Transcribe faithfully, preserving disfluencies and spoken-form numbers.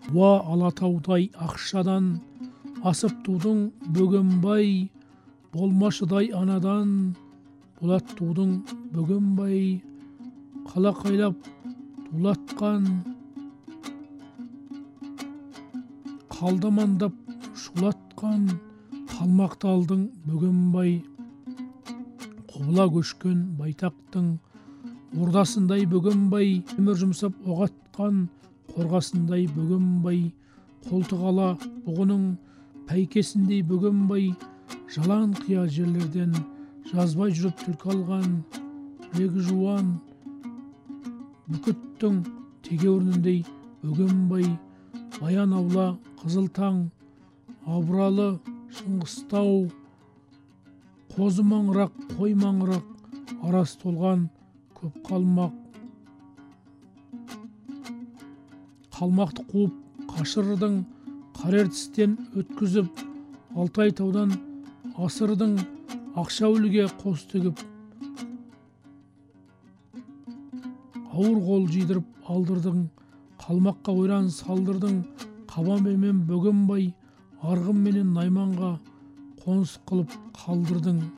Уа Алатаудай ақшадан, асып тудың бөгенбай, болмашыдай анадан, болат тудың бөгенбай, қалақайлап тулатқан, қалдамандап шулатқан, қалмақты алдың бөгенбай, құбыла көшкен байтақтың ордасындай бөгенбай, темір жұмсап оқ атқан қорғасындай бөгенбай, қолтық ала бұғының пәйкесіндей бөгенбай, жалаң қия жерлерден жазбай жүріп түлкі алған білегі жуан бүркіттің тегеурініндей бөгенбай, баян аула қызыл таң, абыралы шыңғыстау, қозы маңырақ, қой маңырақ, арасы толған көп қалмақ. Қалмақты қуып қашырдың, қарер тістен өткізіп, Алтай таудан асырдың, Ақшәуліге қос тігіп, ауыр қол жидырып алдырдың, қалмаққа ойран салдырдың, Қабанбай мен бөгенбай, арғын менен Найманға қоныс қылып қалдырдың.